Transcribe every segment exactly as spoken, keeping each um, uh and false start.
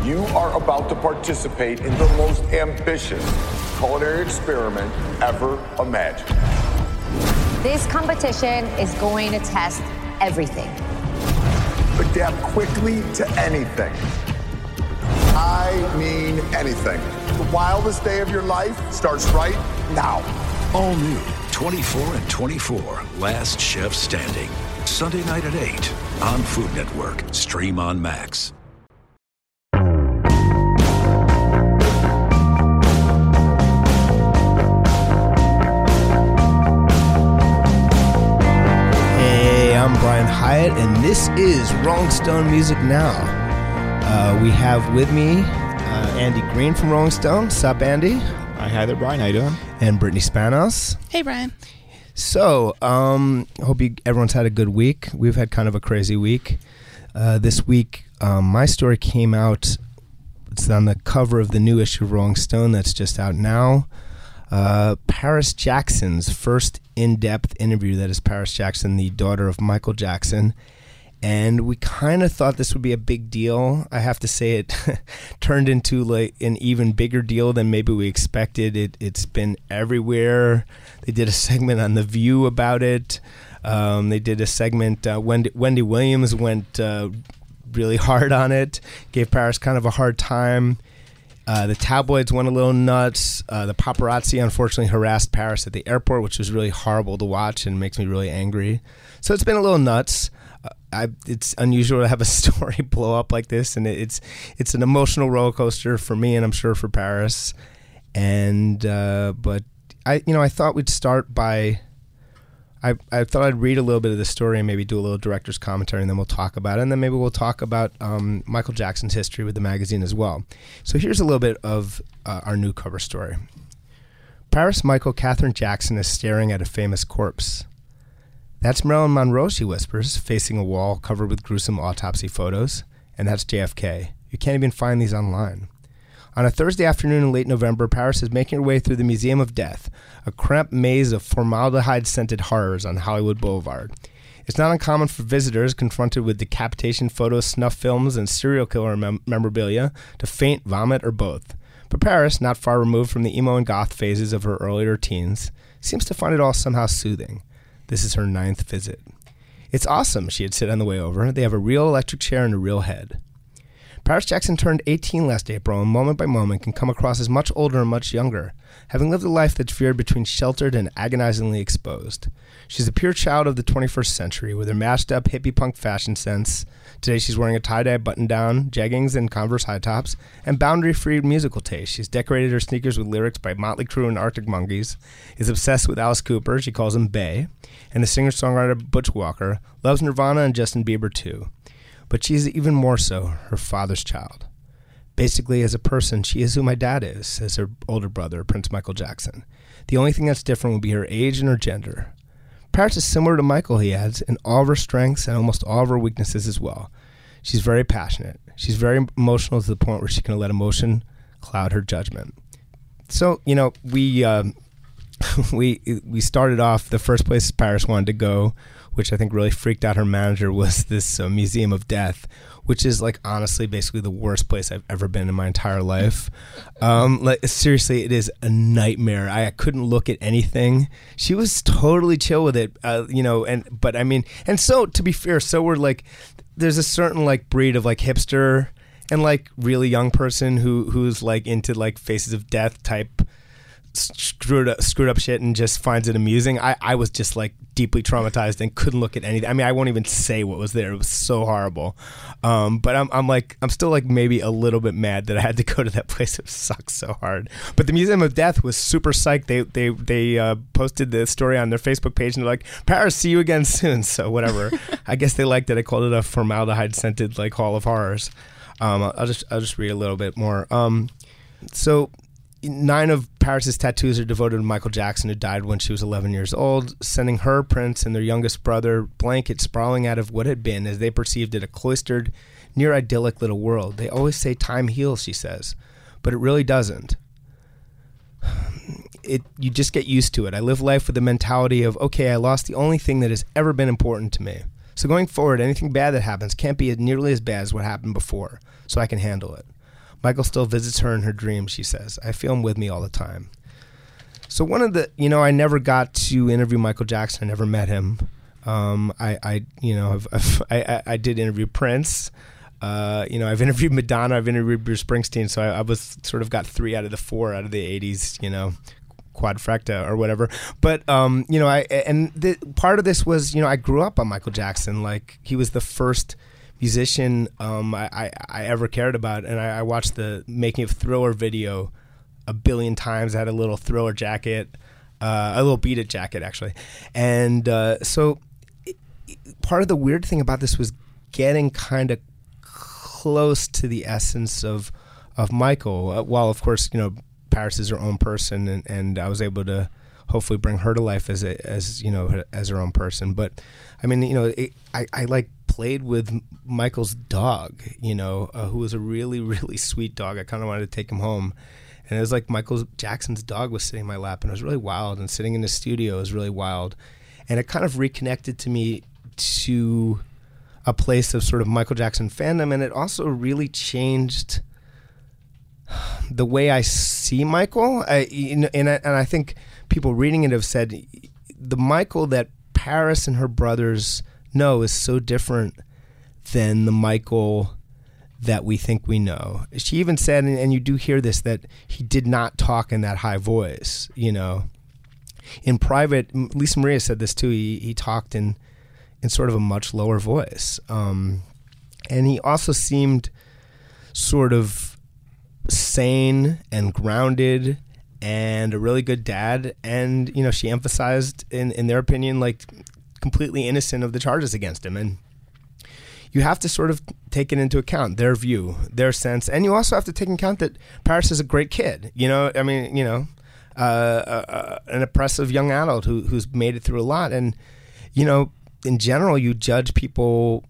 You are about to participate in the most ambitious culinary experiment ever imagined. This competition is going to test everything. Adapt quickly to anything. I mean anything. The wildest day of your life starts right now. All new twenty-four and twenty-four, Last Chef Standing. Sunday night at eight on Food Network. Stream on Max. Hey, I'm Brian Hyatt, and this is Rolling Stone Music Now. Uh, we have with me uh, Andy Green from Rolling Stone. Sup, Andy? Hi there, Brian. How you doing? And Brittany Spanos. Hey, Brian. So, um, hope you, everyone's had a good week. We've had kind of a crazy week. Uh, this week, um, my story came out. It's on the cover of the new issue of Rolling Stone that's just out now. Uh, Paris Jackson's first in-depth interview. That is Paris Jackson, the daughter of Michael Jackson. And we kind of thought this would be a big deal. I have to say it turned into like an even bigger deal than maybe we expected. It, it's been everywhere. They did a segment on The View about it. Um, they did a segment, uh, Wendy, Wendy Williams went uh, really hard on it, gave Paris kind of a hard time. Uh, the tabloids went a little nuts. Uh, the paparazzi unfortunately harassed Paris at the airport, which was really horrible to watch and makes me really angry. So it's been a little nuts. Uh, I, it's unusual to have a story blow up like this, and it, it's it's an emotional roller coaster for me, and I'm sure for Paris. And uh, but I, you know, I thought we'd start by. I, I thought I'd read a little bit of the story and maybe do a little director's commentary, and then we'll talk about it. And then maybe we'll talk about um, Michael Jackson's history with the magazine as well. So here's a little bit of uh, our new cover story. Paris Michael Catherine Jackson is staring at a famous corpse. That's Marilyn Monroe, she whispers, facing a wall covered with gruesome autopsy photos. And that's J F K. You can't even find these online. On a Thursday afternoon in late November, Paris is making her way through the Museum of Death, a cramped maze of formaldehyde-scented horrors on Hollywood Boulevard. It's not uncommon for visitors confronted with decapitation photos, snuff films, and serial killer mem- memorabilia to faint, vomit, or both. But Paris, not far removed from the emo and goth phases of her earlier teens, seems to find it all somehow soothing. This is her ninth visit. It's awesome, she had said on the way over. They have a real electric chair and a real head. Paris Jackson turned eighteen last April, and moment by moment can come across as much older and much younger, having lived a life that's veered between sheltered and agonizingly exposed. She's a pure child of the twenty-first century, with her mashed-up hippie punk fashion sense. Today she's wearing a tie-dye button-down, jeggings and Converse high tops, and boundary-free musical taste. She's decorated her sneakers with lyrics by Motley Crue and Arctic Monkeys, is obsessed with Alice Cooper, she calls him Bae, and the singer-songwriter Butch Walker, loves Nirvana and Justin Bieber too. But she's even more so her father's child. Basically, as a person, she is who my dad is, says her older brother, Prince Michael Jackson. The only thing that's different will be her age and her gender. Paris is similar to Michael, he adds, in all of her strengths and almost all of her weaknesses as well. She's very passionate. She's very emotional to the point where she can let emotion cloud her judgment. So, you know, we uh, we we started off, the first place Paris wanted to go, which I think really freaked out her manager, was this uh, Museum of Death, which is like honestly basically the worst place I've ever been in my entire life. Um, like seriously, it is a nightmare. I, I couldn't look at anything. She was totally chill with it, uh, you know. And but I mean, and so to be fair, so we're like, there's a certain like breed of like hipster and like really young person who who's like into like Faces of Death type screwed up, screwed up shit and just finds it amusing. I, I was just like deeply traumatized and couldn't look at anything. I mean, I won't even say what was there. It was so horrible. Um, but I'm, I'm like, I'm still like maybe a little bit mad that I had to go to that place. It sucks so hard. But the Museum of Death was super psyched. They they they uh, posted the story on their Facebook page and they're like, Paris, see you again soon. So whatever. I guess they liked it. I called it a formaldehyde scented like Hall of Horrors. Um, I'll just I'll just read a little bit more. Um, so. Nine of Paris's tattoos are devoted to Michael Jackson, who died when she was eleven years old, sending her, Prince, and their youngest brother, Blanket, sprawling out of what had been, as they perceived it, a cloistered, near-idyllic little world. They always say time heals, she says, but it really doesn't. It you just get used to it. I live life with the mentality of, okay, I lost the only thing that has ever been important to me. So going forward, anything bad that happens can't be nearly as bad as what happened before, so I can handle it. Michael still visits her in her dreams, she says. I feel him with me all the time. So one of the, you know, I never got to interview Michael Jackson. I never met him. Um, I, I, you know, I've, I've, I, I did interview Prince. Uh, you know, I've interviewed Madonna. I've interviewed Bruce Springsteen. So I, I was sort of got three out of the four out of the eighties, you know, quadfecta or whatever. But, um, you know, I, and the, part of this was, you know, I grew up on Michael Jackson. Like, he was the first musician um, I, I, I ever cared about. And I, I watched the Making of Thriller video a billion times. I had a little Thriller jacket, uh, a little Beat It jacket, actually. And uh, so it, part of the weird thing about this was getting kind of close to the essence of of Michael. Uh, while, of course, you know, Paris is her own person, and, and I was able to hopefully bring her to life as a, as you know, as her own person. But I mean, you know, it, I I like played with Michael's dog, you know, uh, who was a really really sweet dog. I kind of wanted to take him home, and it was like Michael Jackson's dog was sitting in my lap, and it was really wild. And sitting in the studio was really wild, and it kind of reconnected to me to a place of sort of Michael Jackson fandom, and it also really changed the way I see Michael. I, you know, and I, and I think people reading it have said the Michael that Paris and her brothers know is so different than the Michael that we think we know. She even said, and, and you do hear this, that he did not talk in that high voice. You know, in private, Lisa Maria said this too. He he talked in. in sort of a much lower voice. Um, and he also seemed sort of sane and grounded and a really good dad. And, you know, she emphasized, in, in their opinion, like completely innocent of the charges against him. And you have to sort of take it into account, their view, their sense. And you also have to take into account that Paris is a great kid. You know, I mean, you know, uh, uh, an oppressive young adult who who's made it through a lot. And, you know, in general, you judge people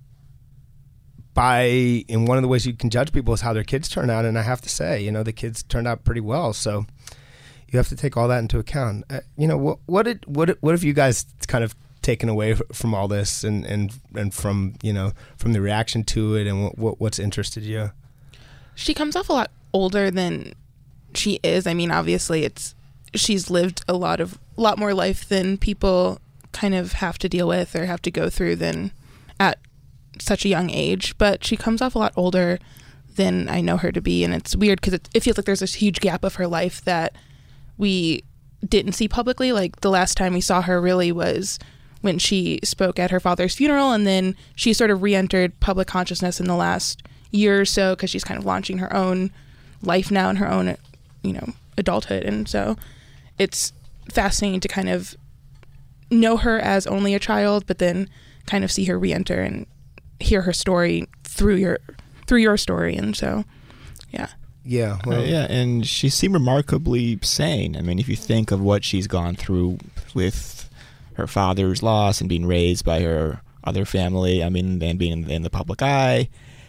by, in one of the ways you can judge people is how their kids turn out. And I have to say, you know, the kids turned out pretty well. So you have to take all that into account. Uh, you know, what, what did, what, what have you guys kind of taken away from all this and, and, and from, you know, from the reaction to it, and what, what, what's interested you? She comes off a lot older than she is. I mean, obviously it's, she's lived a lot of, a lot more life than people kind of have to deal with or have to go through than at such a young age, but she comes off a lot older than I know her to be. And it's weird because it, it feels like there's this huge gap of her life that we didn't see publicly. Like the last time we saw her really was when she spoke at her father's funeral, and then she sort of re-entered public consciousness in the last year or so because she's kind of launching her own life now in her own, you know, adulthood. And so it's fascinating to kind of know her as only a child, but then kind of see her re-enter and hear her story through your through your story. And so yeah yeah well, uh, yeah and she seemed remarkably sane. I mean, if you think of what she's gone through with her father's loss and being raised by her other family, I mean, and being in, in the public eye.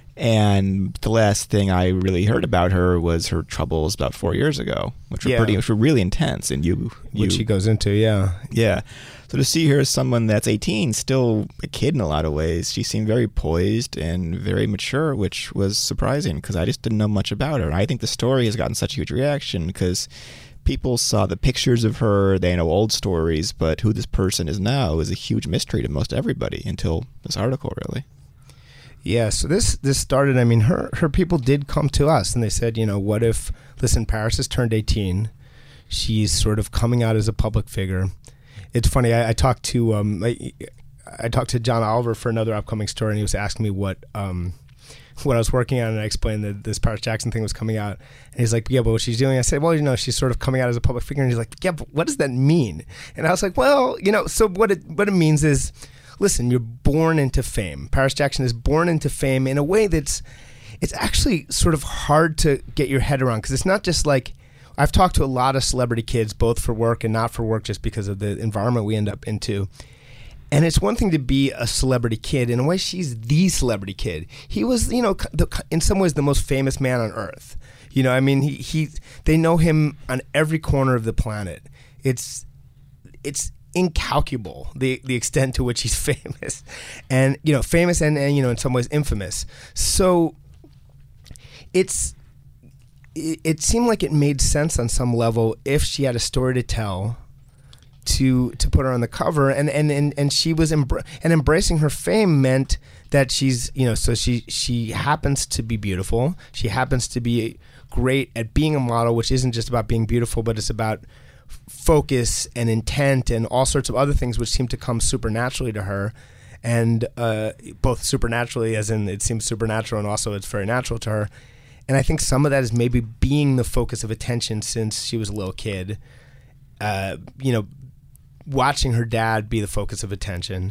And the last thing I really heard about her was her troubles about four years ago, which were yeah. pretty, which were really intense. And you, you, which she goes into, yeah, yeah. So to see her as someone that's eighteen, still a kid in a lot of ways, she seemed very poised and very mature, which was surprising because I just didn't know much about her. And I think the story has gotten such a huge reaction because people saw the pictures of her, they know old stories, but who this person is now is a huge mystery to most everybody until this article, really. Yeah, so this this started, I mean, her, her people did come to us, and they said, you know, what if, listen, Paris has turned eighteen. She's sort of coming out as a public figure. It's funny, I, I talked to um, I, I talked to John Oliver for another upcoming story, and he was asking me what um, what I was working on, and I explained that this Paris Jackson thing was coming out. And he's like, yeah, but what she's doing? I said, well, you know, she's sort of coming out as a public figure. And he's like, yeah, but what does that mean? And I was like, well, you know, so what it what it means is, listen, you're born into fame. Paris Jackson is born into fame in a way that's, it's actually sort of hard to get your head around, because it's not just like, I've talked to a lot of celebrity kids, both for work and not for work, just because of the environment we end up into. And it's one thing to be a celebrity kid. In a way, she's the celebrity kid. He was, you know, the, in some ways the most famous man on earth. You know, I mean, he, he they know him on every corner of the planet. It's, it's, incalculable the the extent to which he's famous, and you know famous and, and you know in some ways infamous. So it's it, it seemed like it made sense on some level if she had a story to tell to to put her on the cover, and and and, and she was embra- and embracing her fame meant that she's, you know, so she she happens to be beautiful. She happens to be great at being a model, which isn't just about being beautiful, but it's about focus and intent and all sorts of other things which seem to come supernaturally to her. And uh, both supernaturally, as in it seems supernatural, and also it's very natural to her. And I think some of that is maybe being the focus of attention since she was a little kid. Uh, you know, watching her dad be the focus of attention.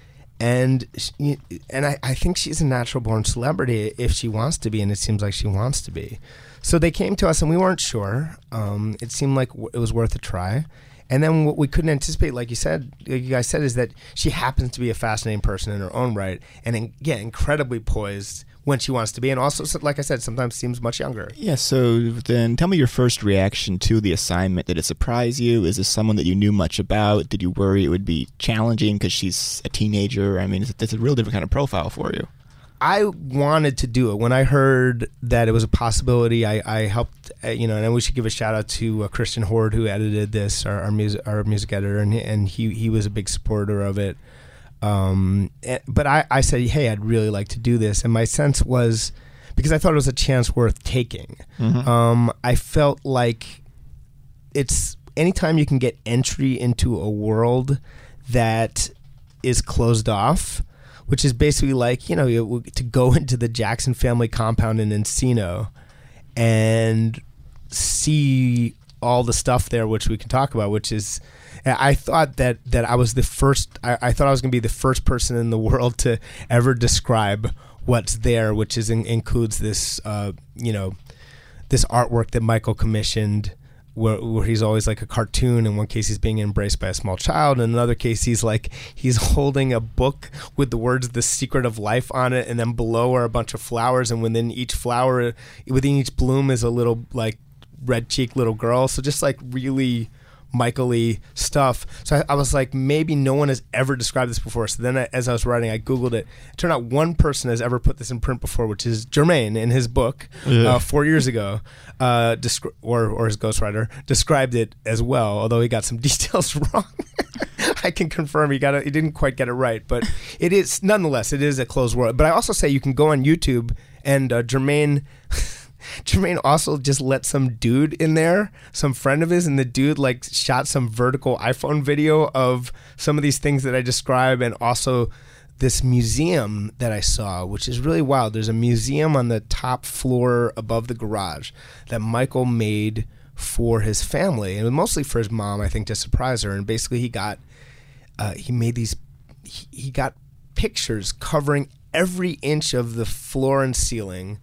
And she, and I, I think she's a natural-born celebrity if she wants to be, and it seems like she wants to be. So they came to us, and we weren't sure. Um, it seemed like w- it was worth a try. And then what we couldn't anticipate, like you said, like you guys said, is that she happens to be a fascinating person in her own right, and in, yeah, incredibly poised when she wants to be, and also, like I said, sometimes seems much younger. Yeah, so then tell me your first reaction to the assignment. Did it surprise you? Is this someone that you knew much about? Did you worry it would be challenging because she's a teenager? I mean, it's, it's a real different kind of profile for you. I wanted to do it. When I heard that it was a possibility, I, I helped, uh, you know, and we should give a shout out to uh, Christian Horde, who edited this, our, our music our music editor, and, and he, he was a big supporter of it. Um, and, but I, I said, hey, I'd really like to do this. And my sense was, because I thought it was a chance worth taking, mm-hmm. um, I felt like it's anytime you can get entry into a world that is closed off, which is basically like, you know, you, to go into the Jackson family compound in Encino and see all the stuff there, which we can talk about, which is, I thought that, that I was the first, I, I thought I was going to be the first person in the world to ever describe what's there, which is in, includes this, uh, you know, this artwork that Michael commissioned, where, where he's always like a cartoon. In one case, he's being embraced by a small child. In another case, he's like, he's holding a book with the words "The Secret of Life" on it, and then below are a bunch of flowers, and within each flower, within each bloom is a little like red-cheeked little girl. So just like really Michael-y stuff. So I, I was like, maybe no one has ever described this before. So then I, as I was writing, I Googled it. It turned out one person has ever put this in print before, which is Jermaine in his book yeah. uh, four years ago, uh, descri- or, or his ghostwriter, described it as well, although he got some details wrong. I can confirm he got it. He didn't quite get it right, but it is, nonetheless, it is a closed world. But I also say you can go on YouTube and uh, Jermaine... Jermaine also just let some dude in there, some friend of his, and the dude like shot some vertical iPhone video of some of these things that I describe, and also this museum that I saw, which is really wild. There's a museum on the top floor above the garage that Michael made for his family, and mostly for his mom, I think, to surprise her. And basically he got, uh, he made these, he, he got pictures covering every inch of the floor and ceiling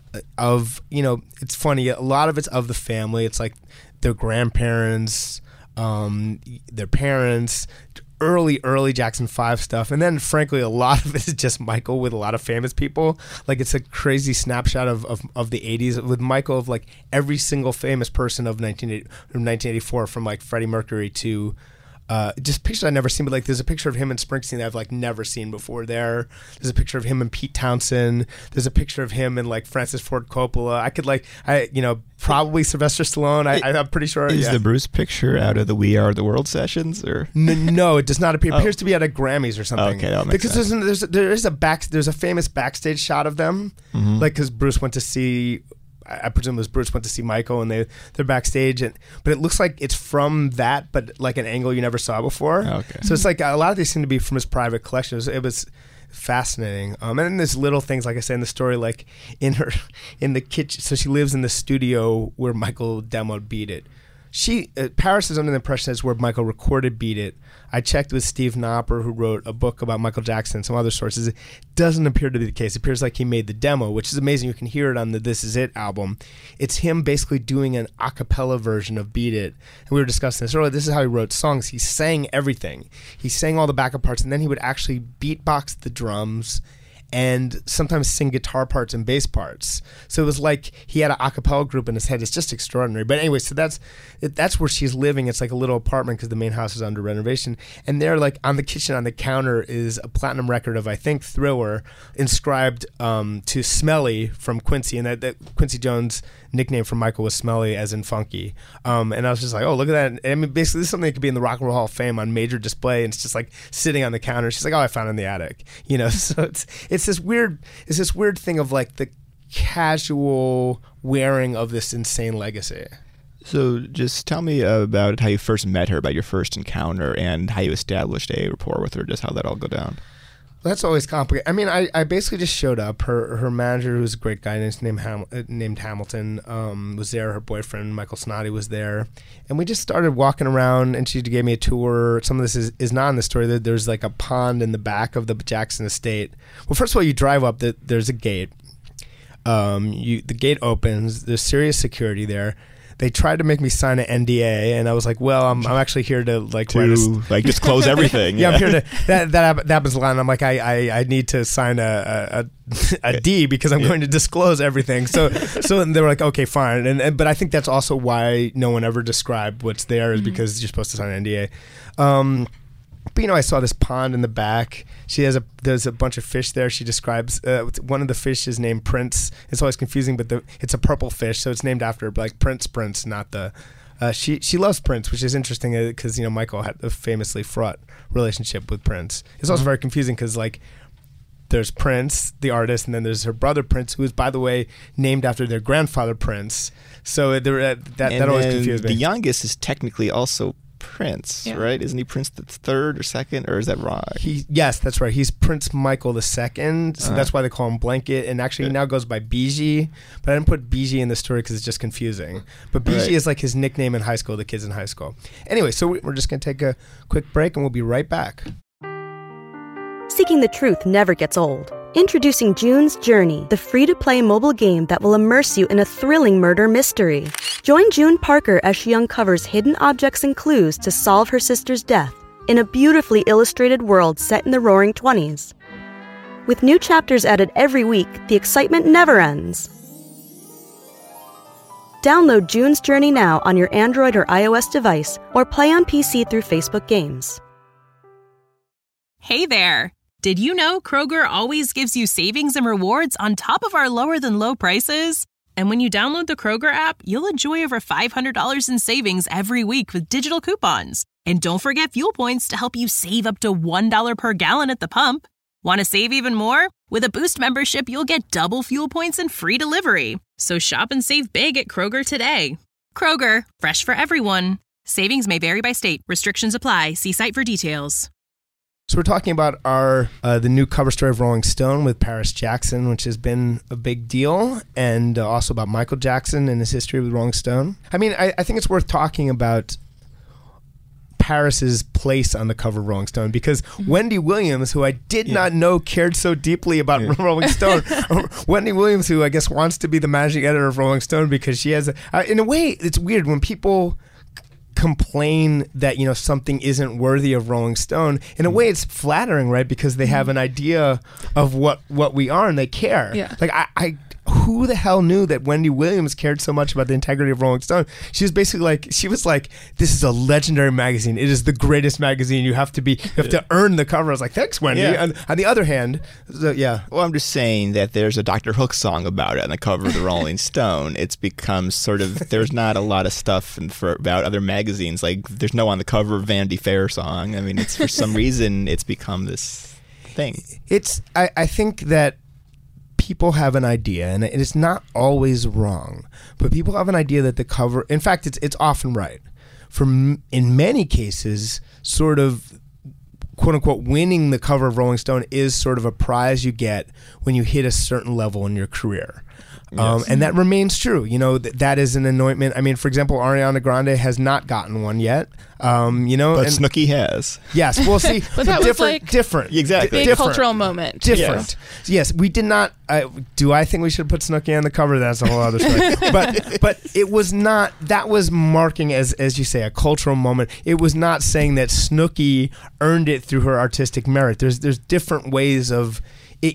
of, you know, it's funny, a lot of it's of the family. It's like their grandparents, um, their parents, early, early Jackson five stuff. And then, frankly, a lot of it is just Michael with a lot of famous people. Like, it's a crazy snapshot of, of, of the eighties with Michael, of like every single famous person of nineteen eighty-four, from like Freddie Mercury to Uh, just pictures I've never seen, but like there's a picture of him in Springsteen that I've like never seen before there. There's a picture of him and Pete Townsend. There's a picture of him and like Francis Ford Coppola. I could like, I you know, probably Sylvester Stallone. I, I'm pretty sure. Is yeah. the Bruce picture out of the We Are the World sessions, or N- no? It does not appear. It appears oh. to be at a Grammys or something. Okay, that makes because sense. there's there's there is a back there's a famous backstage shot of them, mm-hmm. like because Bruce went to see. I presume it was Bruce went to see Michael, and they they're backstage, and but it looks like it's from that, but like an angle you never saw before. Okay. So it's like a lot of these seem to be from his private collection. It was, it was fascinating. Um, and then there's little things, like I say in the story, like in her in the kitchen. So she lives in the studio where Michael demoed Beat It. She uh, Paris is under the impression it's where Michael recorded Beat It. I checked with Steve Knopper, who wrote a book about Michael Jackson and some other sources. It doesn't appear to be the case. It appears like he made the demo, which is amazing. You can hear it on the This Is It album. It's him basically doing an a cappella version of Beat It. And we were discussing this earlier. This is how he wrote songs. He sang everything. He sang all the backup parts, and then he would actually beatbox the drums and sometimes sing guitar parts and bass parts. So it was like he had an a cappella group in his head. It's just extraordinary. But anyway, so that's that's where she's living. It's like a little apartment because the main house is under renovation. And there, like on the kitchen, on the counter, is a platinum record of, I think, Thriller, inscribed um, to Smelly from Quincy. And that, that Quincy Jones' nickname for Michael was Smelly, as in funky. Um, and I was just like, oh, look at that. And I mean, basically, this is something that could be in the Rock and Roll Hall of Fame on major display. And it's just like sitting on the counter. She's like, oh, I found it in the attic. You know, so it's it's this weird, it's this weird thing of like the casual wearing of this insane legacy. So just tell me about how you first met her, about your first encounter, and how you established a rapport with her, just how that all go down. That's always complicated. I mean, I, I basically just showed up. Her her manager, who's a great guy named Ham, named Hamilton, um, was there. Her boyfriend, Michael Snoddy, was there. And we just started walking around, and she gave me a tour. Some of this is, is not in the story. There's like a pond in the back of the Jackson estate. Well, first of all, you drive up, the, there's a gate. Um, you The gate opens. There's serious security there. They tried to make me sign an N D A, and I was like, "Well, I'm, I'm actually here to like to write a, like disclose everything." yeah, I'm here to that that, that happens a lot. And I'm like, I, I, I need to sign a a, a D because I'm yeah. going to disclose everything. So so they were like, okay, fine. And, and but I think that's also why no one ever described what's there is mm-hmm. because you're supposed to sign an N D A. Um, But, you know, I saw this pond in the back. She has a there's a bunch of fish there. She describes uh, one of the fish is named Prince. It's always confusing, but the, it's a purple fish, so it's named after like Prince Prince, not the. Uh, she she loves Prince, which is interesting because uh, you know Michael had a famously fraught relationship with Prince. It's also mm-hmm. very confusing because like there's Prince, the artist, and then there's her brother Prince, who is, by the way, named after their grandfather Prince. So uh, there, uh, that and that always confused me. The youngest is technically also Prince, yeah. right? Isn't he Prince the third or second, or is that wrong? He yes, that's right. He's Prince Michael the second, so uh-huh. that's why they call him Blanket. And actually, he now goes by Biji, but I didn't put Biji in the story because it's just confusing. But Biji right. is like his nickname in high school. The kids in high school. Anyway, so we're just gonna take a quick break, and we'll be right back. Seeking the truth never gets old. Introducing June's Journey, the free-to-play mobile game that will immerse you in a thrilling murder mystery. Join June Parker as she uncovers hidden objects and clues to solve her sister's death in a beautifully illustrated world set in the Roaring Twenties. With new chapters added every week, the excitement never ends. Download June's Journey now on your Android or iOS device, or play on P C through Facebook Games. Hey there! Did you know Kroger always gives you savings and rewards on top of our lower-than-low prices? And when you download the Kroger app, you'll enjoy over five hundred dollars in savings every week with digital coupons. And don't forget fuel points to help you save up to one dollar per gallon at the pump. Want to save even more? With a Boost membership, you'll get double fuel points and free delivery. So shop and save big at Kroger today. Kroger, fresh for everyone. Savings may vary by state. Restrictions apply. See site for details. So we're talking about our uh, the new cover story of Rolling Stone with Paris Jackson, which has been a big deal, and uh, also about Michael Jackson and his history with Rolling Stone. I mean, I, I think it's worth talking about Paris's place on the cover of Rolling Stone because mm-hmm. Wendy Williams, who I did yeah. not know cared so deeply about yeah. Rolling Stone, Wendy Williams, who I guess wants to be the managing editor of Rolling Stone because she has, a, uh, in a way, it's weird when people complain that, you know, something isn't worthy of Rolling Stone. In a way, it's flattering, right? Because they have an idea of what, what we are and they care. Yeah. Like, I, I, who the hell knew that Wendy Williams cared so much about the integrity of Rolling Stone? She was basically like, she was like, this is a legendary magazine. It is the greatest magazine. You have to be, you have to earn the cover. I was like, thanks, Wendy. Yeah. On, on the other hand, so, yeah. Well, I'm just saying that there's a Doctor Hook song about it on the cover of the Rolling Stone. It's become sort of, there's not a lot of stuff in, for, about other magazines. Like, there's no on the cover of Vanity Fair song. I mean, it's for some reason, it's become this thing. It's, I, I think that people have an idea, and it is not always wrong, but people have an idea that the cover, in fact, it's it's often right. For m- in many cases, sort of, quote unquote, winning the cover of Rolling Stone is sort of a prize you get when you hit a certain level in your career. Yes. Um, and that remains true. You know, th- that is an anointment. I mean, for example, Ariana Grande has not gotten one yet. Um, you know, but and, Snooki has. Yes, we'll see. But that different, was like different, exactly, big different, cultural moment. Different. Yes, yes we did not. Uh, do I think we should put Snooki on the cover? That's a whole other story. but but it was not. That was marking, as as you say, a cultural moment. It was not saying that Snooki earned it through her artistic merit. There's there's different ways of it.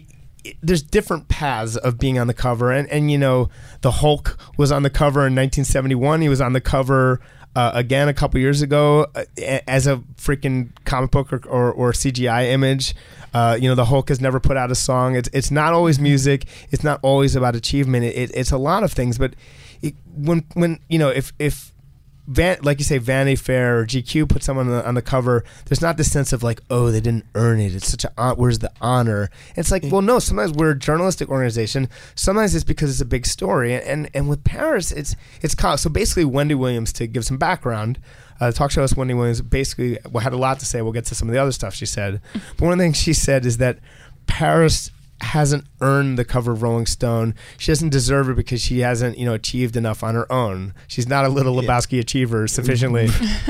it, there's different paths of being on the cover, and and you know, the Hulk was on the cover in nineteen seventy-one. He was on the cover uh, again a couple years ago uh, as a freaking comic book or, or, or C G I image. Uh, you know, the Hulk has never put out a song. It's it's not always music. It's not always about achievement. It, it, it's a lot of things. But it, when when you know if if Van, like you say, Vanity Fair or G Q put someone on the, on the cover, there's not this sense of like, oh, they didn't earn it. It's such a, where's the honor? And it's like, well, no, sometimes we're a journalistic organization. Sometimes it's because it's a big story. And and with Paris, it's, it's, so basically Wendy Williams, to give some background, uh, the talk show host Wendy Williams basically had a lot to say. We'll get to some of the other stuff she said. But one of the things she said is that Paris hasn't earned the cover of Rolling Stone. She doesn't deserve it because she hasn't, you know, achieved enough on her own. She's not a Little Lebowski achiever sufficiently.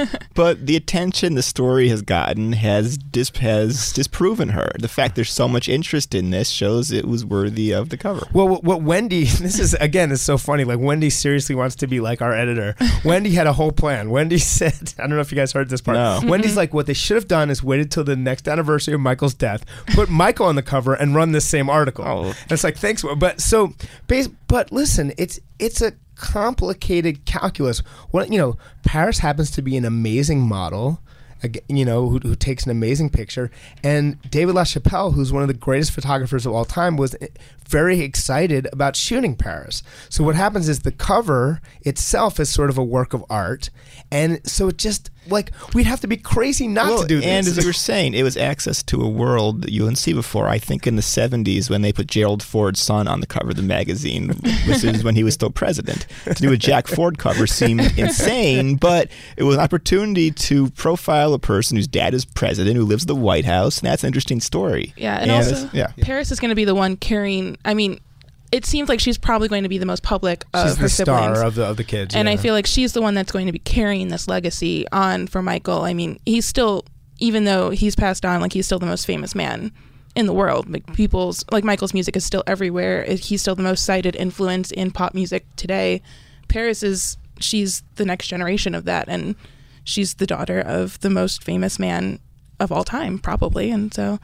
But the attention the story has gotten has dis- has disproven her. The fact there's so much interest in this shows it was worthy of the cover. Well, what, what Wendy, this is, again, is so funny. Like, Wendy seriously wants to be like our editor. Wendy had a whole plan. Wendy said, I don't know if you guys heard this part. No. Wendy's mm-hmm. like, what they should have done is waited till the next anniversary of Michael's death, put Michael on the cover, and run this same article. Oh. And it's like, thanks. But so, but listen, it's it's a complicated calculus. What, you know, Paris happens to be an amazing model, you know, who, who takes an amazing picture. And David LaChapelle, who's one of the greatest photographers of all time, was very excited about shooting Paris. So what happens is the cover itself is sort of a work of art. And so it just, like, we'd have to be crazy not well, to do this. And as you were saying, it was access to a world that you didn't see before. I think in the seventies when they put Gerald Ford's son on the cover of the magazine, this is when he was still president, to do a Jack Ford cover seemed insane, but it was an opportunity to profile a person whose dad is president, who lives in the White House, and that's an interesting story. Yeah, and, and also yeah. Paris is going to be the one carrying, I mean, it seems like she's probably going to be the most public of she's her the siblings. Star of the of the kids, and yeah. I feel like she's the one that's going to be carrying this legacy on for Michael. I mean, he's still, even though he's passed on, like, he's still the most famous man in the world. Like, people's, like, Michael's music is still everywhere. He's still the most cited influence in pop music today. Paris is, she's the next generation of that, and she's the daughter of the most famous man of all time, probably, and so.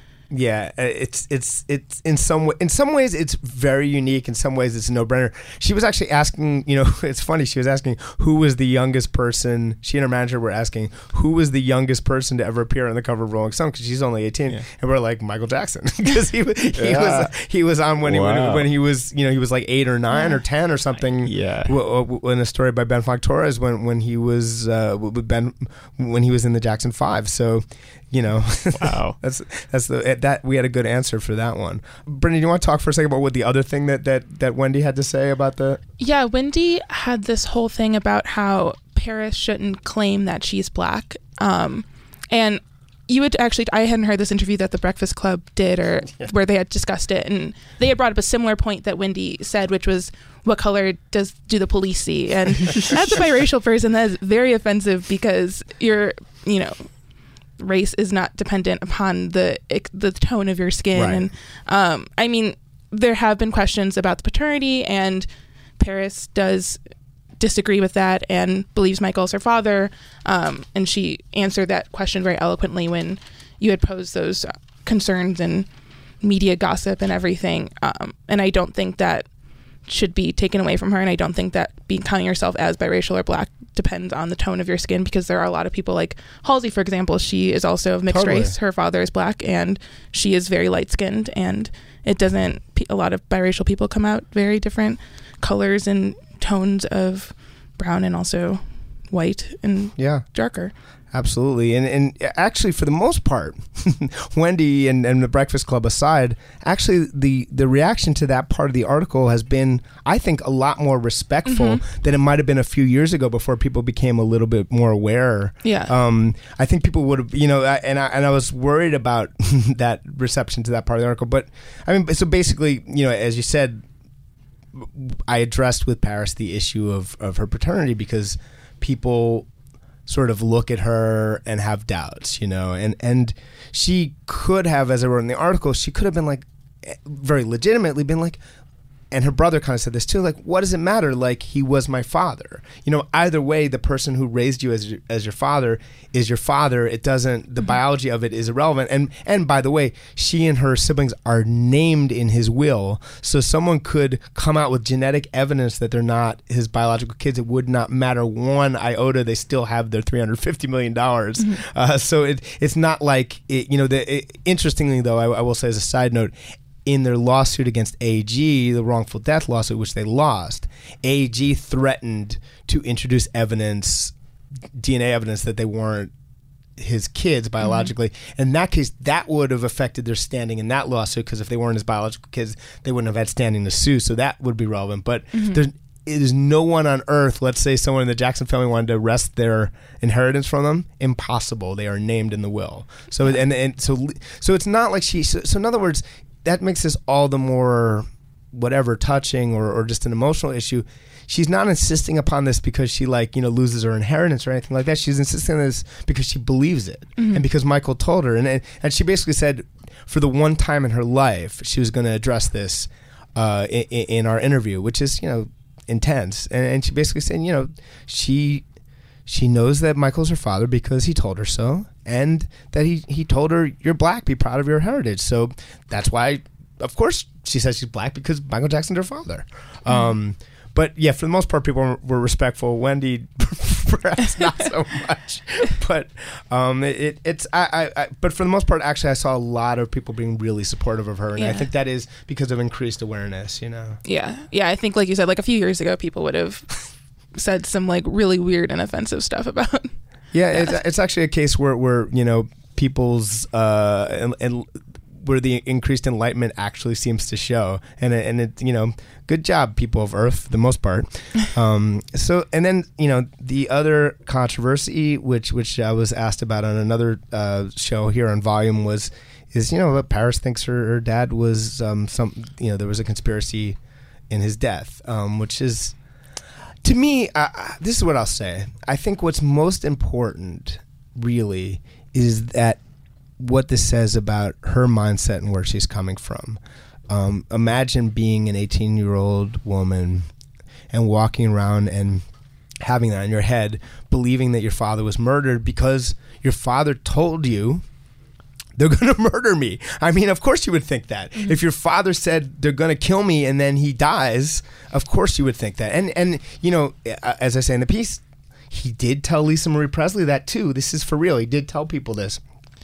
Yeah, it's it's it's in some way, in some ways it's very unique. In some ways it's a no-brainer. She was actually asking, you know, it's funny. She was asking who was the youngest person. She and her manager were asking who was the youngest person to ever appear on the cover of Rolling Stone, because she's only eighteen, yeah. and we're like Michael Jackson, because he he yeah. was he was on when wow. he when, when he was you know he was like eight or nine yeah. or ten or something. Yeah, w- w- in a story by Ben Funk Torres when when he was uh, with Ben when he was in the Jackson Five. So. You know, wow, that's that's the that we had a good answer for that one. Brittany, do you want to talk for a second about what the other thing that, that, that Wendy had to say about the? Yeah, Wendy had this whole thing about how Paris shouldn't claim that she's black, um, and you had actually I hadn't heard this interview that the Breakfast Club did, or yeah. where they had discussed it, and they had brought up a similar point that Wendy said, which was, what color does do the police see? And as a biracial person, that is very offensive, because you're you know. race is not dependent upon the the tone of your skin. Right. And um, I mean, there have been questions about the paternity, and Paris does disagree with that and believes Michael's her father. Um, and she answered that question very eloquently when you had posed those concerns and media gossip and everything. Um, and I don't think that should be taken away from her, and I don't think that being counting yourself as biracial or black depends on the tone of your skin, because there are a lot of people, like Halsey, for example. She is also of mixed totally. race. Her father is black, and she is very light skinned, and it doesn't, a lot of biracial people come out very different colors and tones of brown and also white and yeah. darker. Absolutely. And and actually, for the most part, Wendy and, and the Breakfast Club aside, actually the, the reaction to that part of the article has been, I think, a lot more respectful mm-hmm. than it might have been a few years ago, before people became a little bit more aware. Yeah. Um, I think people would have, you know, and I, and I was worried about that reception to that part of the article. But, I mean, so basically, you know, as you said, I addressed with Paris the issue of, of her paternity, because people sort of look at her and have doubts, you know, and and she could have, as I wrote in the article, she could have been like, very legitimately been like, and her brother kind of said this too, like, what does it matter? Like, he was my father. You know, either way, the person who raised you as your, as your father is your father. It doesn't, the mm-hmm. biology of it is irrelevant. And and by the way, she and her siblings are named in his will. So someone could come out with genetic evidence that they're not his biological kids. It would not matter one iota. They still have their three hundred fifty million dollars. Mm-hmm. Uh, so it it's not like, it, you know, the, it, interestingly though, I, I will say as a side note, in their lawsuit against A G, the wrongful death lawsuit, which they lost, A G threatened to introduce evidence, D N A evidence, that they weren't his kids biologically. Mm-hmm. In that case, that would have affected their standing in that lawsuit, because if they weren't his biological kids, they wouldn't have had standing to sue. So that would be relevant. But mm-hmm. there's is no one on earth, let's say someone in the Jackson family wanted to wrest their inheritance from them, impossible. They are named in the will. So yeah. and, and so so it's not like she, so, so in other words, that makes this all the more whatever touching or, or just an emotional issue. She's not insisting upon this because she like, you know, loses her inheritance or anything like that. She's insisting on this because she believes it mm-hmm. and because Michael told her. And, and she basically said for the one time in her life, she was going to address this uh, in, in our interview, which is, you know, intense. And, and she basically said, you know, she she knows that Michael's her father because he told her so, and that he, he told her, you're black, be proud of your heritage. So that's why, of course, she says she's black, because Michael Jackson's her father. Mm-hmm. Um, but yeah, for the most part, people were, were respectful. Wendy, perhaps not so much. But um, it, it, it's I, I, I but for the most part, actually, I saw a lot of people being really supportive of her, and yeah. I think that is because of increased awareness. You know. Yeah, yeah. I think, like you said, like a few years ago, people would have said some like really weird and offensive stuff about. Yeah, it's, it's actually a case where where you know people's uh and. and where the increased enlightenment actually seems to show, and it, and it, you know, good job, people of Earth, for the most part. Um, so, and then you know, the other controversy, which which I was asked about on another uh, show here on Volume, was is you know, Paris thinks her, her dad was um, some, you know, there was a conspiracy in his death, um, which is, to me, uh, this is what I'll say. I think what's most important, really, is that. What this says about her mindset and where she's coming from. Um, imagine being an eighteen-year-old woman and walking around and having that in your head, believing that your father was murdered because your father told you they're going to murder me. I mean, of course you would think that. Mm-hmm. If your father said they're going to kill me and then he dies, of course you would think that. And, and you know, as I say in the piece, he did tell Lisa Marie Presley that too. This is for real. He did tell people this.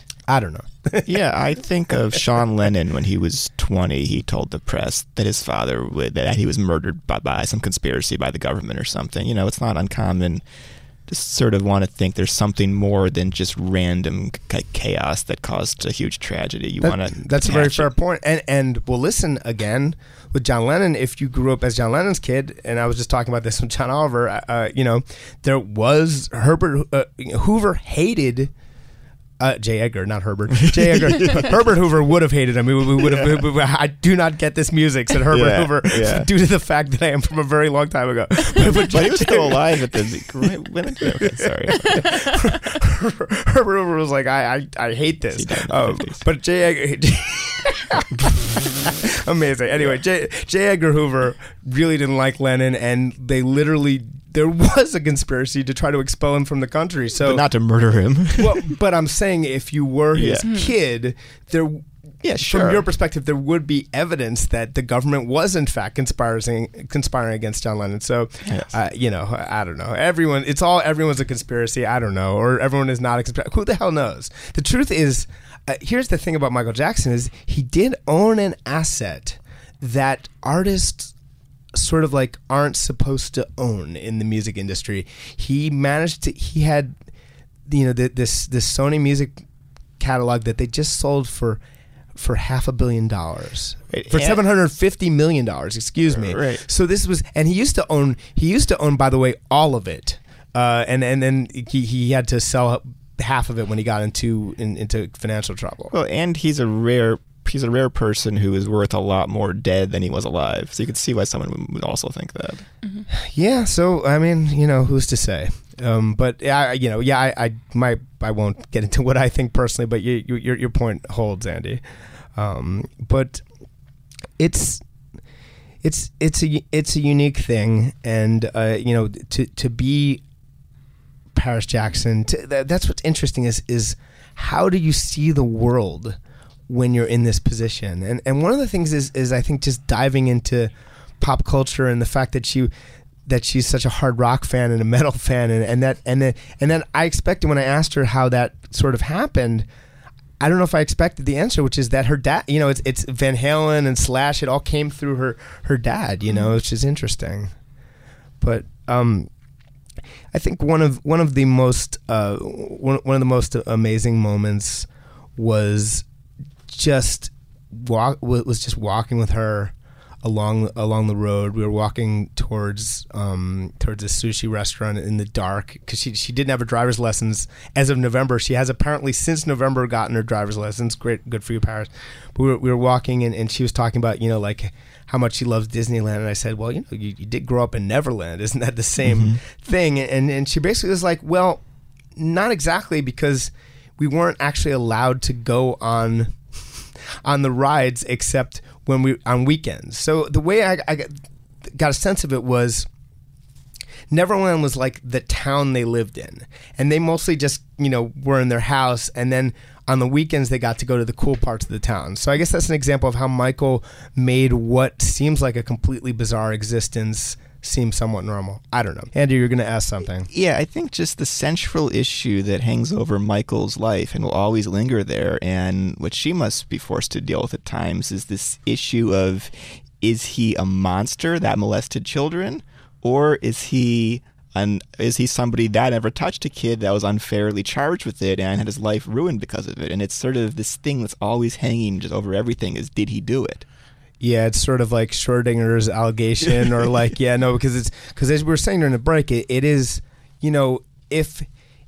I don't know. Yeah, I think of Sean Lennon when he was twenty. He told the press that his father would, that he was murdered by, by some conspiracy by the government or something. You know, it's not uncommon to sort of want to think there's something more than just random chaos that caused a huge tragedy. You that, want to. That's a very fair point. And and well, listen again with John Lennon. If you grew up as John Lennon's kid, and I was just talking about this with John Oliver, uh, you know, there was Herbert uh, Hoover hated. Uh, J. Edgar, not Herbert. J. Edgar. Herbert Hoover would have hated him. We, we would have. Yeah. We, we, I do not get this music, said Herbert yeah, Hoover, yeah. due to the fact that I am from a very long time ago. But, but, but he was still alive at the. Okay, sorry. Herbert Hoover was like, I, I, I hate this. Um, but J. Edgar. Amazing. Anyway, J. J. Edgar Hoover really didn't like Lennon, and they literally. There was a conspiracy to try to expel him from the country. So but not to murder him. Well, but I'm saying if you were his yeah. kid, there, yeah, sure. from your perspective, there would be evidence that the government was in fact conspiring conspiring against John Lennon. So, yes. uh, you know, I don't know. Everyone, it's all everyone's a conspiracy. I don't know, or everyone is not a conspiracy. Who the hell knows? The truth is, uh, here's the thing about Michael Jackson is he did own an asset that artists. Sort of like aren't supposed to own in the music industry. He managed to. He had, you know, the, this this Sony music catalog that they just sold for for half a billion dollars right. for seven hundred fifty million dollars. Excuse me. Right. So this was, and he used to own. He used to own, by the way, all of it. Uh, and and then he he had to sell half of it when he got into in, into financial trouble. Well, and he's a rare. He's a rare person who is worth a lot more dead than he was alive. So you could see why someone would also think that. Mm-hmm. Yeah. So I mean, you know, who's to say? Um, but I, you know, yeah, I, I, my, I won't get into what I think personally, but you, you, your, your point holds, Andy. Um, but it's, it's it's a it's a unique thing, and uh, you know, to to be Paris Jackson, to, that, that's what's interesting is is how do you see the world when you're in this position? And and one of the things is is I think just diving into pop culture and the fact that she that she's such a hard rock fan and a metal fan, and, and that and then and then I expected when I asked her how that sort of happened, I don't know if I expected the answer, which is that her dad, you know, it's it's Van Halen and Slash, it all came through her her dad, you know, which is interesting. But um, I think one of one of the most uh, one one of the most amazing moments was just walk was just walking with her along along the road. We were walking towards um, towards a sushi restaurant in the dark because she she didn't have her driver's lessons as of November. She has apparently since November gotten her driver's lessons. Great, good for you, Paris. But we were, we were walking and, and she was talking about, you know, like how much she loves Disneyland, and I said, well, you know, you, you did grow up in Neverland, isn't that the same mm-hmm. thing? And and she basically was like, well, not exactly, because we weren't actually allowed to go on on the rides except when we on weekends. So the way I, I got a sense of it was Neverland was like the town they lived in, and they mostly just, you know, were in their house, and then on the weekends they got to go to the cool parts of the town. So I guess that's an example of how Michael made what seems like a completely bizarre existence seem somewhat normal. I don't know. Andy, you're going to ask something. Yeah, I think just the central issue that hangs over Michael's life and will always linger there, and what she must be forced to deal with at times, is this issue of, is he a monster that molested children, or is he an, is he somebody that never touched a kid that was unfairly charged with it and had his life ruined because of it? And it's sort of this thing that's always hanging just over everything, is, did he do it? Yeah, it's sort of like Schrodinger's allegation, or like, yeah, no, because it's because as we were saying during the break, it, it is, you know, if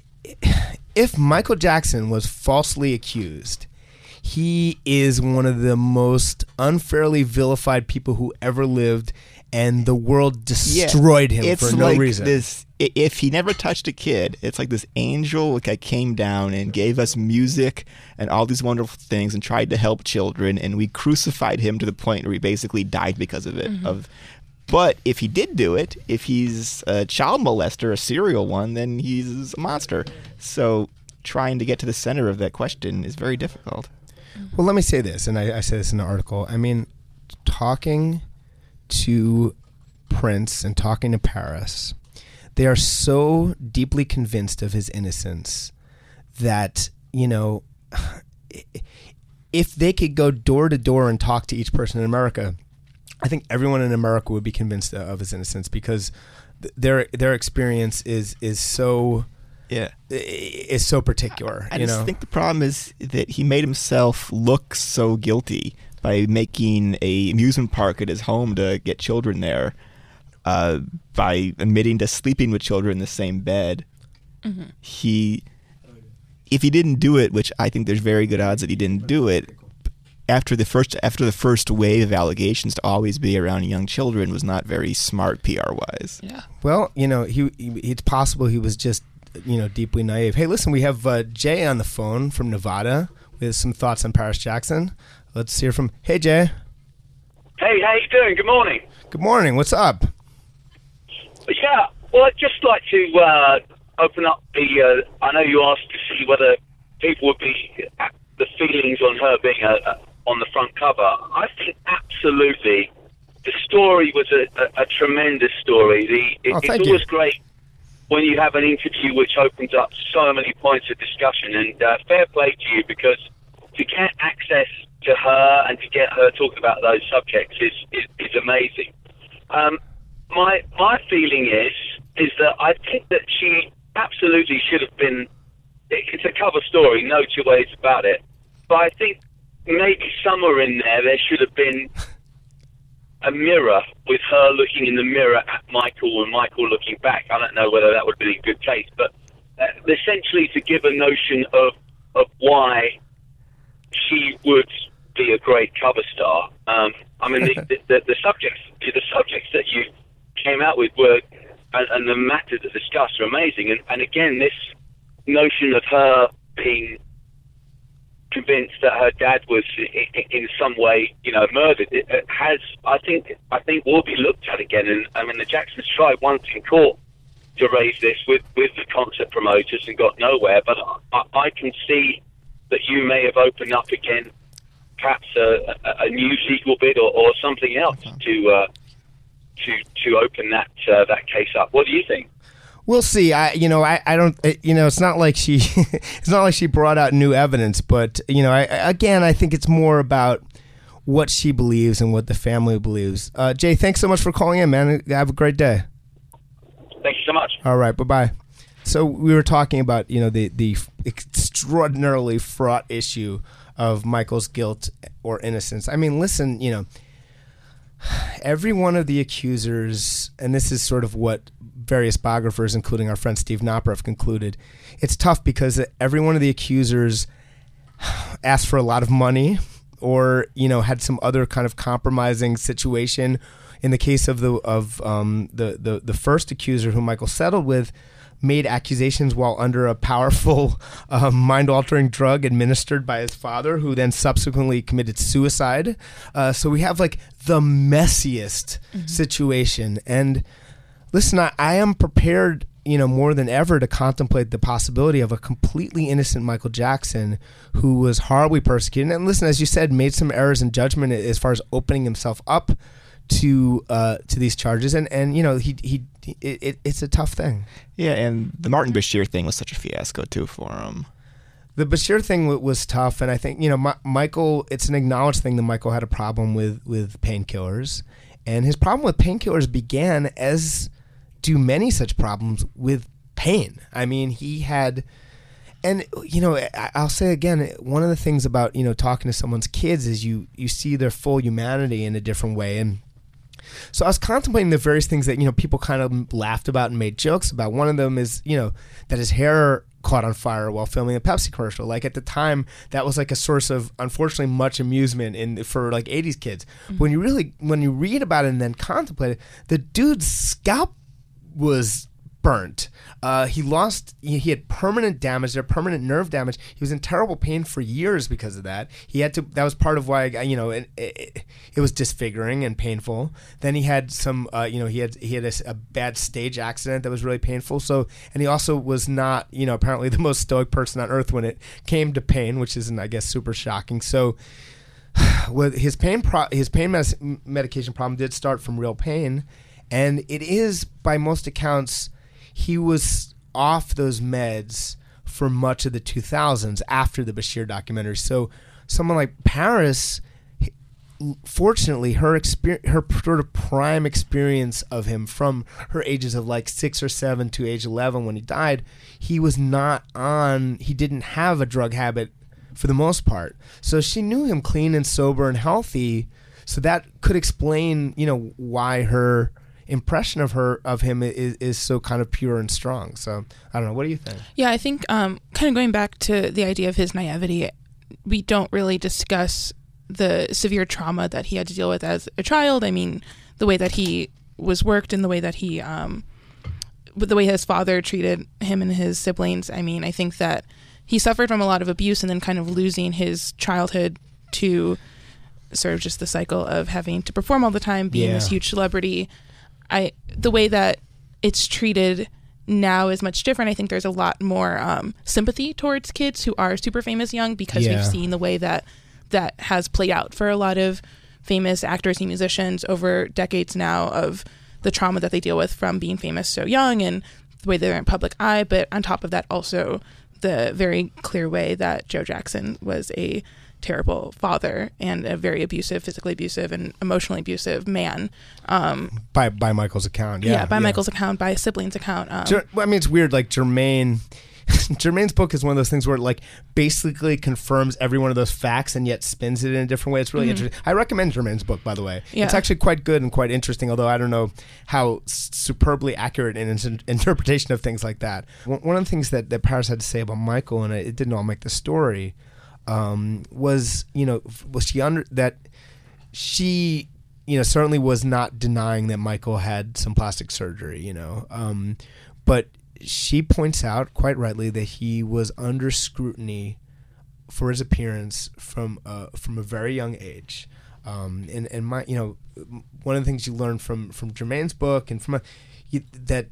if Michael Jackson was falsely accused, he is one of the most unfairly vilified people who ever lived, and the world destroyed yeah, him for no like reason. This, if he never touched a kid, it's like this angel that came down and gave us music and all these wonderful things and tried to help children, and we crucified him to the point where he basically died because of it. Mm-hmm. Of, but if he did do it, if he's a child molester, a serial one, then he's a monster. So trying to get to the center of that question is very difficult. Well, let me say this, and I, I say this in the article. I mean, talking to Prince and talking to Paris, they are so deeply convinced of his innocence that, you know, if they could go door to door and talk to each person in America, I think everyone in America would be convinced of his innocence, because their their experience is is so yeah is so particular. I you just know? think the problem is that he made himself look so guilty by making a amusement park at his home to get children there, uh, by admitting to sleeping with children in the same bed. Mm-hmm. He, if he didn't do it, which I think there's very good odds that he didn't do it, after the first after the first wave of allegations, to always be around young children was not very smart P R wise. Yeah. Well, you know, he, he it's possible he was just, you know, deeply naive. Hey, listen, we have uh, Jay on the phone from Nevada with some thoughts on Paris Jackson. Let's hear from, hey, Jay. Hey, how you doing? Good morning. Good morning. What's up? Yeah, well, I'd just like to uh, open up the, uh, I know you asked to see whether people would be, the feelings on her being a, a, on the front cover. I think absolutely the story was a, a, a tremendous story. The, it, oh, it's thank always you. great when you have an interview which opens up so many points of discussion, and uh, fair play to you, because to get access to her and to get her talking about those subjects is, is, is amazing. Um, my my feeling is is that I think that she absolutely should have been, it's a cover story, no two ways about it, but I think maybe somewhere in there there should have been a mirror with her looking in the mirror at Michael and Michael looking back. I don't know whether that would be in good taste, but uh, essentially to give a notion of, of why she would be a great cover star. Um, I mean, the, the, the, the subjects, the subjects that you came out with were, and, and the matter to discuss are amazing. And, and again, this notion of her being convinced convinced that her dad was in, in some way, you know, murdered, it has, I think, I think will be looked at again. And I mean, the Jacksons tried once in court to raise this with, with the concert promoters and got nowhere. But I, I can see that you may have opened up again, perhaps a, a, a new legal bid or, or something else to uh, to to open that uh, that case up. What do you think? We'll see. I, you know, I, I don't, you know, it's not like she, it's not like she brought out new evidence, but, you know, I, again, I think it's more about what she believes and what the family believes. Uh, Jay, thanks so much for calling in, man. Have a great day. Thank you so much. All right. Bye-bye. So we were talking about, you know, the, the extraordinarily fraught issue of Michael's guilt or innocence. I mean, listen, you know, every one of the accusers, and this is sort of what various biographers, including our friend Steve Knopper, have concluded, it's tough because every one of the accusers asked for a lot of money or, you know, had some other kind of compromising situation. In the case of the of um, the, the, the first accuser who Michael settled with, made accusations while under a powerful um, mind-altering drug administered by his father, who then subsequently committed suicide. Uh, so we have like the messiest mm-hmm. situation. And listen, I, I am prepared, you know, more than ever to contemplate the possibility of a completely innocent Michael Jackson who was horribly persecuted. And listen, as you said, made some errors in judgment as far as opening himself up to uh, to these charges, and, and you know he he it, it, it's a tough thing. Yeah, and the Martin Bashir thing was such a fiasco too for him. The Bashir thing w- was tough, and I think you know Ma- Michael. It's an acknowledged thing that Michael had a problem with with painkillers, and his problem with painkillers began, as do many such problems, with pain. I mean, he had. And, you know, I'll say again, one of the things about, you know, talking to someone's kids is you, you see their full humanity in a different way. And so I was contemplating the various things that, you know, people kind of laughed about and made jokes about. One of them is, you know, that his hair caught on fire while filming a Pepsi commercial. Like at the time, that was like a source of, unfortunately, much amusement in for like eighties kids. Mm-hmm. When you really, when you read about it and then contemplate it, the dude's scalp was burnt. Uh, he lost, he, he had permanent damage there, permanent nerve damage. He was in terrible pain for years because of that. He had to, that was part of why, you know, it, it, it was disfiguring and painful. Then he had some, uh, you know, he had, he had a, a bad stage accident that was really painful. So, and he also was not, you know, apparently the most stoic person on earth when it came to pain, which isn't, I guess, super shocking. So, with his pain, pro- his pain med- medication problem did start from real pain. And it is, by most accounts, he was off those meds for much of the two thousands after the Bashir documentary. So someone like Paris, fortunately, her experience, her sort of prime experience of him from her ages of like six or seven to age eleven when he died, he was not on, he didn't have a drug habit for the most part. So she knew him clean and sober and healthy. So that could explain, you know, why her impression of her of him is, is so kind of pure and strong. So I don't know, what do you think? Yeah, I think um, kind of going back to the idea of his naivety, we don't really discuss the severe trauma that he had to deal with as a child. I mean, the way that he was worked and the way that he, um, with the way his father treated him and his siblings. I mean, I think that he suffered from a lot of abuse and then kind of losing his childhood to sort of just the cycle of having to perform all the time, being Yeah. this huge celebrity. I the way that it's treated now is much different. I think there's a lot more um, sympathy towards kids who are super famous young because Yeah. we've seen the way that that has played out for a lot of famous actors and musicians over decades now of the trauma that they deal with from being famous so young and the way they're in public eye. But on top of that, also the very clear way that Joe Jackson was a terrible father and a very abusive, physically abusive and emotionally abusive man. Um, By by Michael's account, yeah. yeah, by Michael's account, by a sibling's account. Um, Jer- well, I mean, it's weird, like Jermaine... Jermaine's book is one of those things where it like basically confirms every one of those facts and yet spins it in a different way. It's really Mm-hmm. interesting. I recommend Jermaine's book, by the way. Yeah. It's actually quite good and quite interesting, although I don't know how s- superbly accurate in its in- interpretation of things like that. One, one of the things that, that Paris had to say about Michael, and it didn't all make the story, um, was, you know, was she under that she, you know, certainly was not denying that Michael had some plastic surgery, you know, um, but she points out quite rightly that he was under scrutiny for his appearance from uh, from a very young age. Um, and and my you know one of the things you learn from from Jermaine's book and from a, you, that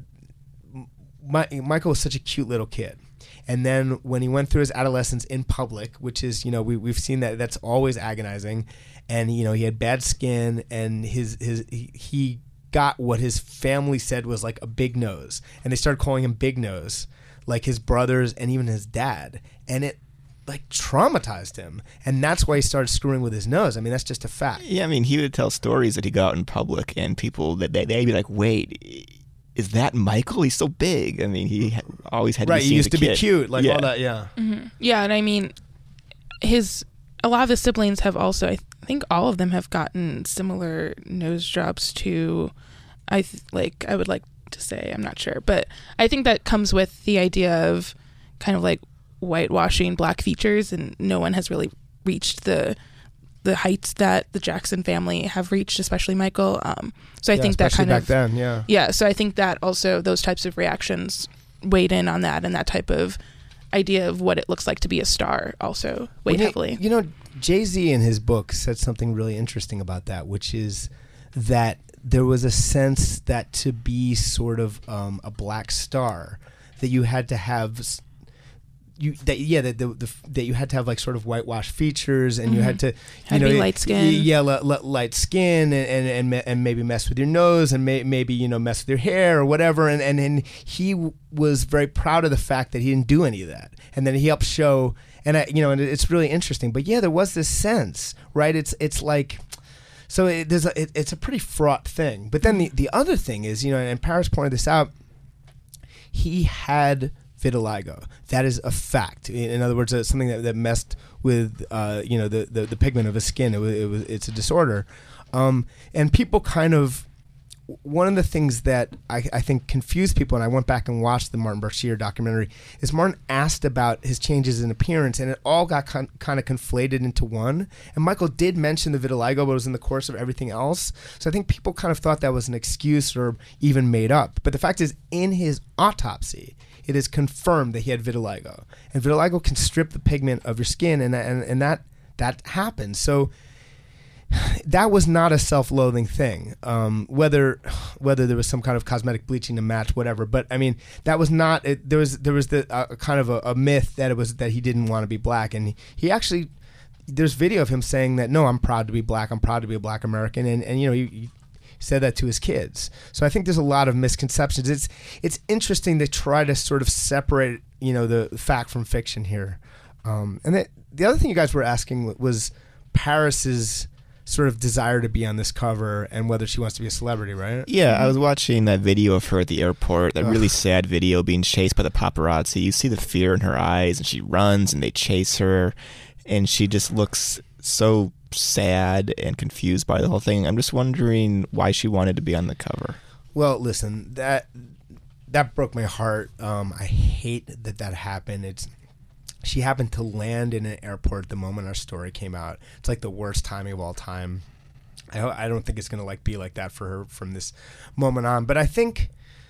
my, Michael was such a cute little kid. And then when he went through his adolescence in public, which is, you know, we, we've seen that that's always agonizing. And, you know, he had bad skin and his, his he, he got what his family said was like a big nose. And they started calling him Big Nose, like his brothers and even his dad. And it like traumatized him. And that's why he started screwing with his nose. I mean, that's just a fact. Yeah, I mean, he would tell stories that he got out in public and people, that they, they'd be like, wait, is that Michael? He's so big. I mean, he had, always had to right, be seen he used as a to kid. be cute, like yeah. all that, yeah. Mm-hmm. Yeah, and I mean, his a lot of his siblings have also, I th- think all of them have gotten similar nose jobs to, I th- like, I would like to say, I'm not sure, but I think that comes with the idea of kind of like whitewashing black features, and no one has really reached the the heights that the Jackson family have reached, especially Michael. Um, so I yeah, think that kind back of then, yeah, yeah. So I think that also those types of reactions weighed in on that, and that type of idea of what it looks like to be a star also weighed well, heavily. You know, Jay-Z in his book said something really interesting about that, which is that there was a sense that to be sort of um, a black star, that you had to have. You that yeah that the, the that you had to have like sort of whitewashed features, and mm-hmm. you had to you had know to be light skin yeah l- l- light skin and and and, me- and maybe mess with your nose, and may- maybe you know mess with your hair or whatever, and and, and he w- was very proud of the fact that he didn't do any of that, and then he helped show, and I, you know and it's really interesting. But yeah, there was this sense, right? It's it's like. So it, there's a, it, it's a pretty fraught thing. But then the, the other thing is, you know, and Paris pointed this out, he had vitiligo. That is a fact. In, in other words, it's something that, that messed with, uh, you know, the, the, the pigment of his skin. It was, it was it's a disorder. Um, and people kind of, one of the things that I, I think confused people, and I went back and watched the Martin Bashir documentary, is Martin asked about his changes in appearance, and it all got con- kind of conflated into one. And Michael did mention the vitiligo, but it was in the course of everything else. So I think people kind of thought that was an excuse or even made up. But the fact is, in his autopsy, it is confirmed that he had vitiligo. And vitiligo can strip the pigment of your skin, and and, and that that happens. So that was not a self-loathing thing, um, whether whether there was some kind of cosmetic bleaching to match whatever. But I mean, that was not. It, there was there was the uh, kind of a, a myth that it was that he didn't want to be black, and he, he actually there's video of him saying that no, I'm proud to be black. I'm proud to be a black American, and and you know he, he said that to his kids. So I think there's a lot of misconceptions. It's it's interesting to try to sort of separate you know the fact from fiction here. Um, and the, the other thing you guys were asking was Paris's sort of desire to be on this cover and whether she wants to be a celebrity, right? Yeah, I was watching that video of her at the airport, that Ugh. really sad video being chased by the paparazzi. You see the fear in her eyes, and she runs and they chase her, and she just looks so sad and confused by the whole thing. I'm just wondering why she wanted to be on the cover. Well, listen, that that broke my heart. Um, I hate that that happened. It's She happened to land in an airport the moment our story came out. It's like the worst timing of all time. I, I don't think it's going to like be like that for her from this moment on. But I think,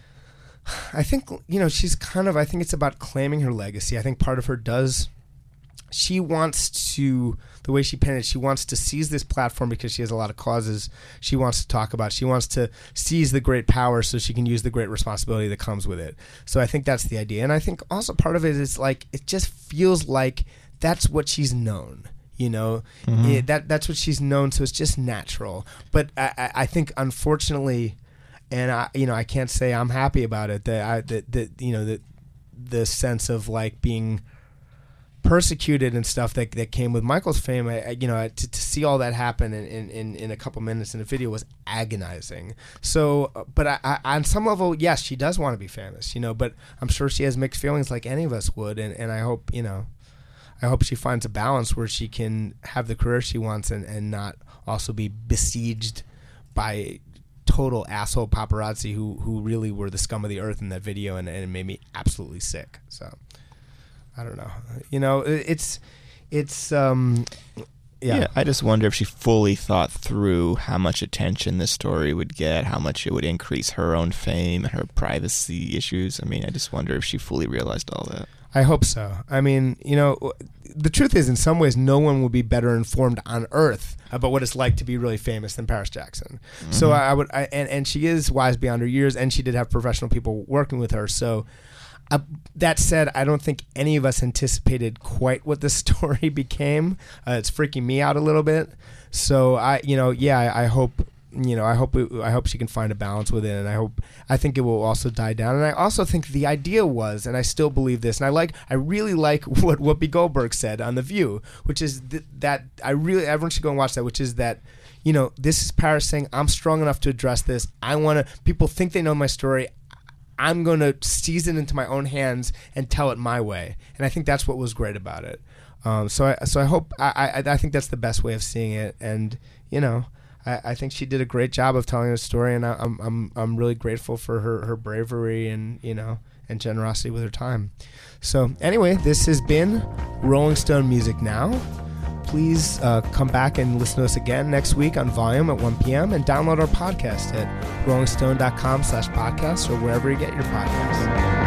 I think you know, she's kind of. I think it's about claiming her legacy. I think part of her does. She wants to, the way she penned it, she wants to seize this platform because she has a lot of causes she wants to talk about. She wants to seize the great power so she can use the great responsibility that comes with it. So I think that's the idea. And I think also part of it is like, it just feels like that's what she's known. You know, mm-hmm. it, that that's what she's known. So it's just natural. But I, I, I think, unfortunately, and I, you know, I can't say I'm happy about it. That I, that, that you know, the the sense of like being persecuted and stuff that that came with Michael's fame, I, I, you know, to, to see all that happen in, in, in a couple minutes in a video was agonizing. So, but I, I, on some level, yes, she does want to be famous, you know, but I'm sure she has mixed feelings like any of us would, and, and I hope, you know, I hope she finds a balance where she can have the career she wants and, and not also be besieged by total asshole paparazzi who, who really were the scum of the earth in that video, and, and it made me absolutely sick. So I don't know. You know, it's, it's, um, yeah. yeah. I just wonder if she fully thought through how much attention this story would get, how much it would increase her own fame and her privacy issues. I mean, I just wonder if she fully realized all that. I hope so. I mean, you know, the truth is, in some ways, no one will be better informed on Earth about what it's like to be really famous than Paris Jackson. Mm-hmm. So I, I would, I, and and she is wise beyond her years, and she did have professional people working with her. So uh, that said, I don't think any of us anticipated quite what the story became. Uh, it's freaking me out a little bit. So I, you know, yeah, I, I hope. You know, I hope it, I hope she can find a balance with it, and I hope I think it will also die down. And I also think the idea was, and I still believe this, and I like, I really like what Whoopi Goldberg said on The View, which is th- that I really everyone should go and watch that. Which is that, you know, this is Paris saying, I'm strong enough to address this. I want to. People think they know my story. I'm going to seize it into my own hands and tell it my way. And I think that's what was great about it. Um, so I so I hope I, I I think that's the best way of seeing it, and you know. I, I think she did a great job of telling her story, and I, I'm I'm I'm really grateful for her, her bravery and you know and generosity with her time. So anyway, this has been Rolling Stone Music Now. Please uh, come back and listen to us again next week on Volume at one p.m. and download our podcast at rollingstone dot com slash podcasts or wherever you get your podcasts.